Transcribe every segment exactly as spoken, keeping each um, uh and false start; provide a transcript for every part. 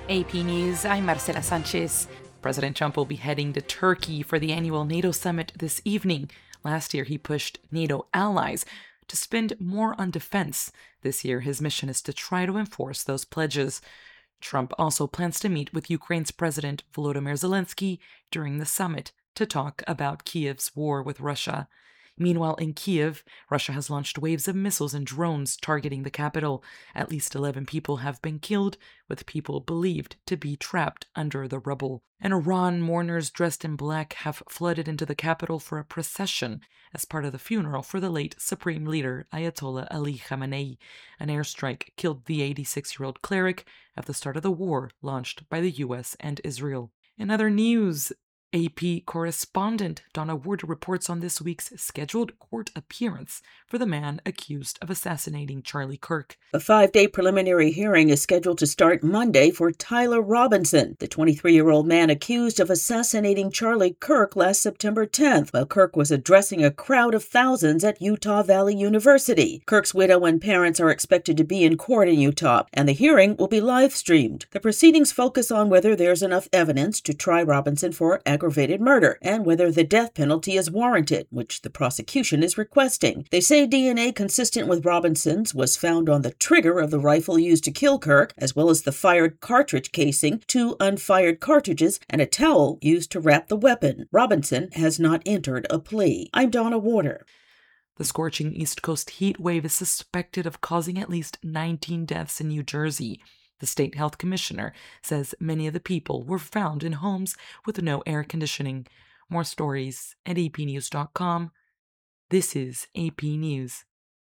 A P News, I'm Marcela Sanchez. President Trump will be heading to Turkey for the annual NATO summit this evening. Last year, he pushed NATO allies to spend more on defense. This year, his mission is to try to enforce those pledges. Trump also plans to meet with Ukraine's President Volodymyr Zelensky during the summit to talk about Kiev's war with Russia. Meanwhile, in Kiev, Russia has launched waves of missiles and drones targeting the capital. At least eleven people have been killed, with people believed to be trapped under the rubble. In Iran, mourners dressed in black have flooded into the capital for a procession as part of the funeral for the late Supreme Leader Ayatollah Ali Khamenei. An airstrike killed the eighty-six-year-old cleric at the start of the war launched by the U S and Israel. In other news, A P correspondent Donna Ward reports on this week's scheduled court appearance for the man accused of assassinating Charlie Kirk. A five-day preliminary hearing is scheduled to start Monday for Tyler Robinson, the twenty-three-year-old man accused of assassinating Charlie Kirk last September tenth, while Kirk was addressing a crowd of thousands at Utah Valley University. Kirk's widow and parents are expected to be in court in Utah, and the hearing will be live-streamed. The proceedings focus on whether there's enough evidence to try Robinson for aggravated murder, and whether the death penalty is warranted, which the prosecution is requesting. They say D N A consistent with Robinson's was found on the trigger of the rifle used to kill Kirk, as well as the fired cartridge casing, two unfired cartridges, and a towel used to wrap the weapon. Robinson has not entered a plea. I'm Donna Warder. The scorching East Coast heat wave is suspected of causing at least nineteen deaths in New Jersey. The state health commissioner says many of the people were found in homes with no air conditioning. More stories at A P news dot com. This is A P News.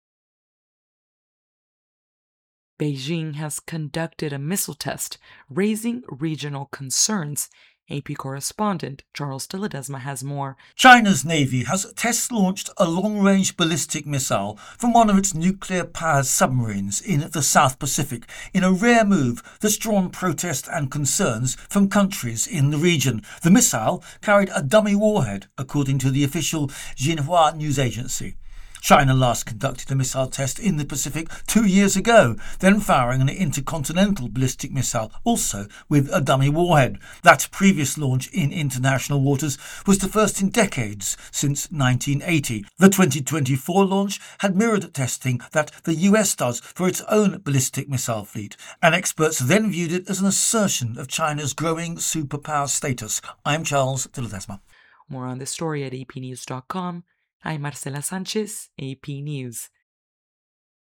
Beijing has conducted a missile test, raising regional concerns. A P correspondent Charles de Ledesma has more. China's Navy has test-launched a long-range ballistic missile from one of its nuclear-powered submarines in the South Pacific, in a rare move that's drawn protest and concerns from countries in the region. The missile carried a dummy warhead, according to the official Xinhua news agency. China last conducted a missile test in the Pacific two years ago, then firing an intercontinental ballistic missile, also with a dummy warhead. That previous launch in international waters was the first in decades, since nineteen eighty. The twenty twenty-four launch had mirrored testing that the U S does for its own ballistic missile fleet, and experts then viewed it as an assertion of China's growing superpower status. I'm Charles de Ledesma. More on this story at A P news dot com. I'm Marcela Sanchez, A P News.